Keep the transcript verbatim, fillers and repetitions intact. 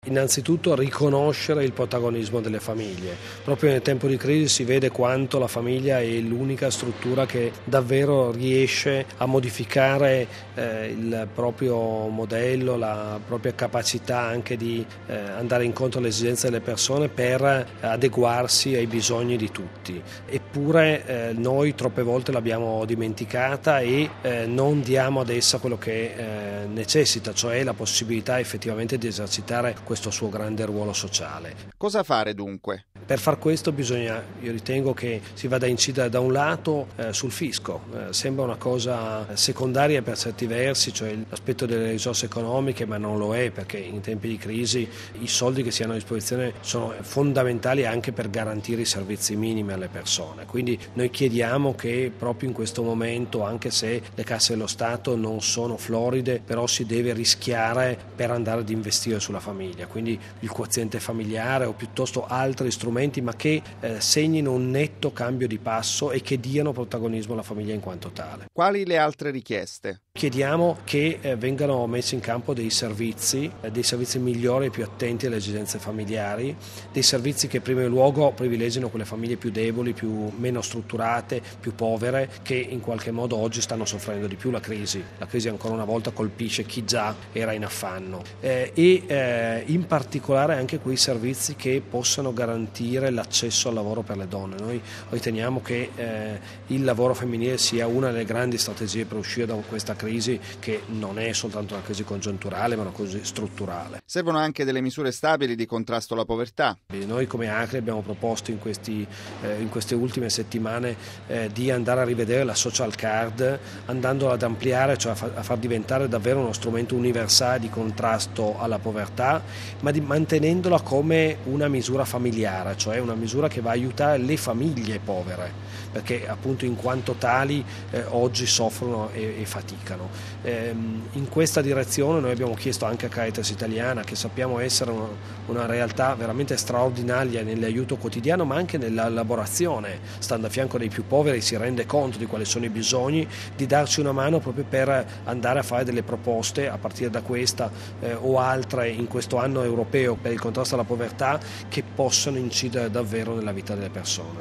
Innanzitutto riconoscere il protagonismo delle famiglie. Proprio nel tempo di crisi si vede quanto la famiglia è l'unica struttura che davvero riesce a modificare eh, il proprio modello, la propria capacità anche di eh, andare incontro alle esigenze delle persone per adeguarsi ai bisogni di tutti. Eppure eh, noi troppe volte l'abbiamo dimenticata e eh, non diamo ad essa quello che eh, necessita, cioè la possibilità effettivamente di esercitare questo questo suo grande ruolo sociale. Cosa fare dunque? Per far questo bisogna, io ritengo che si vada a incidere da un lato eh, sul fisco, eh, sembra una cosa secondaria per certi versi, cioè l'aspetto delle risorse economiche, ma non lo è, perché in tempi di crisi i soldi che si hanno a disposizione sono fondamentali anche per garantire i servizi minimi alle persone. Quindi noi chiediamo che proprio in questo momento, anche se le casse dello Stato non sono floride, però si deve rischiare per andare ad investire sulla famiglia, quindi il quoziente familiare o piuttosto altri strumenti, ma che eh, segnino un netto cambio di passo e che diano protagonismo alla famiglia in quanto tale. Quali le altre richieste? Chiediamo che eh, vengano messi in campo dei servizi, eh, dei servizi migliori e più attenti alle esigenze familiari, dei servizi che prima di luogo privilegino quelle famiglie più deboli, più meno strutturate, più povere, che in qualche modo oggi stanno soffrendo di più la crisi. La crisi ancora una volta colpisce chi già era in affanno eh, e eh, in particolare anche quei servizi che possano garantire l'accesso al lavoro per le donne. Noi riteniamo che eh, il lavoro femminile sia una delle grandi strategie per uscire da questa crisi che non è soltanto una crisi congiunturale ma una crisi strutturale. Servono anche delle misure stabili di contrasto alla povertà. Noi come Acri abbiamo proposto in, questi, eh, in queste ultime settimane eh, di andare a rivedere la social card, andandola ad ampliare, cioè a, fa- a far diventare davvero uno strumento universale di contrasto alla povertà, ma di, mantenendola come una misura familiare, cioè una misura che va a aiutare le famiglie povere, perché appunto in quanto tali eh, oggi soffrono e, e faticano. Ehm, in questa direzione noi abbiamo chiesto anche a Caritas Italiana, che sappiamo essere una, una realtà veramente straordinaria nell'aiuto quotidiano ma anche nell'elaborazione, stando a fianco dei più poveri, si rende conto di quali sono i bisogni, di darci una mano proprio per andare a fare delle proposte a partire da questa eh, o altre in questo anno europeo per il contrasto alla povertà che possano incidere davvero nella vita delle persone.